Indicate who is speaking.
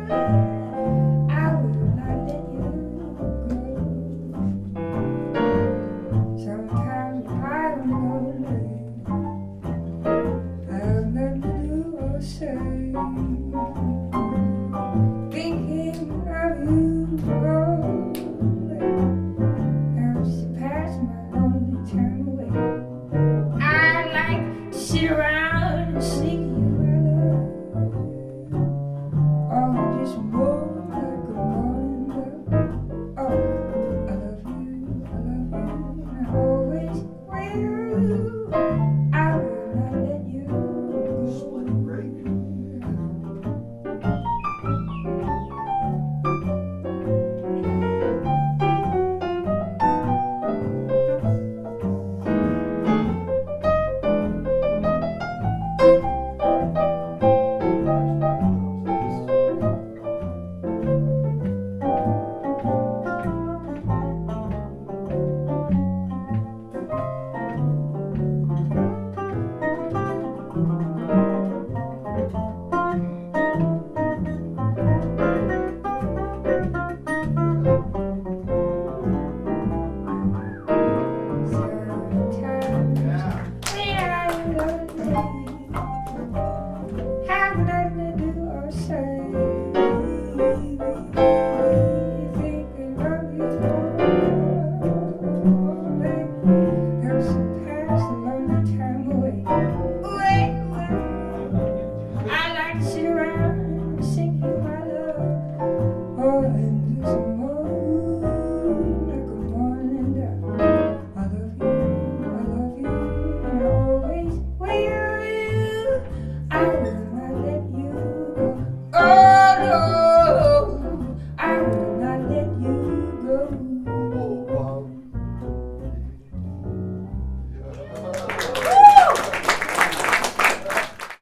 Speaker 1: I will not let you go. Sometimes I'm lonely. I've nothing to do or say. Thinking of you only helps to pass my lonely time away. I like to sit around and sing you my love. Oh, just roll like a morning dove. Oh, I love you, and I always will. I will not let you go. Have nothing to do or say. Thinking of you only helps to pass the lonely time away. I like to